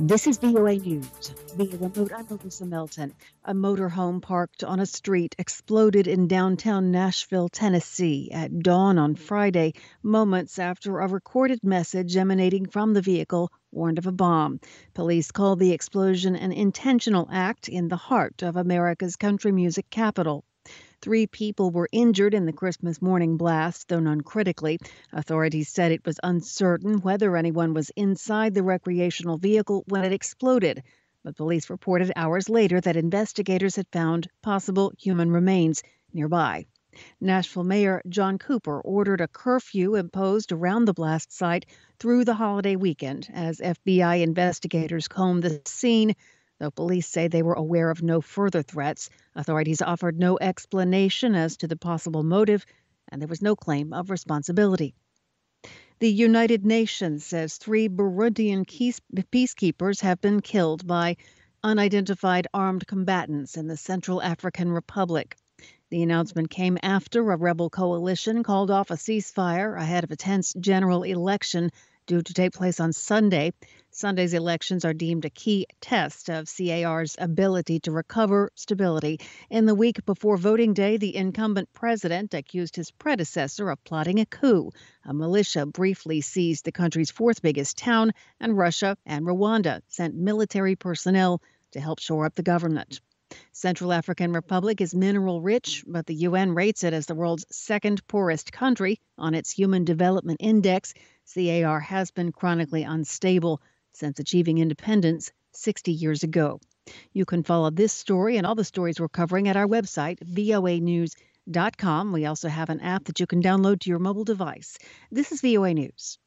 This is VOA News. Via remote, I'm Melissa Melton. A motorhome parked on a street exploded in downtown Nashville, Tennessee at dawn on Friday, moments after a recorded message emanating from the vehicle warned of a bomb. Police called the explosion an intentional act in the heart of America's country music capital. 3 people were injured in the Christmas morning blast, though none critically. Authorities said it was uncertain whether anyone was inside the recreational vehicle when it exploded. But police reported hours later that investigators had found possible human remains nearby. Nashville Mayor John Cooper ordered a curfew imposed around the blast site through the holiday weekend as FBI investigators combed the scene. Though police say they were aware of no further threats, authorities offered no explanation as to the possible motive, and there was no claim of responsibility. The United Nations says 3 Burundian peacekeepers have been killed by unidentified armed combatants in the Central African Republic. The announcement came after a rebel coalition called off a ceasefire ahead of a tense general election due to take place on Sunday. Sunday's elections are deemed a key test of CAR's ability to recover stability. In the week before voting day, the incumbent president accused his predecessor of plotting a coup. A militia briefly seized the country's fourth biggest town, and Russia and Rwanda sent military personnel to help shore up the government. Central African Republic is mineral rich, but the UN rates it as the world's second poorest country on its Human Development Index. CAR has been chronically unstable since achieving independence 60 years ago. You can follow this story and all the stories we're covering at our website, voanews.com. We also have an app that you can download to your mobile device. This is VOA News.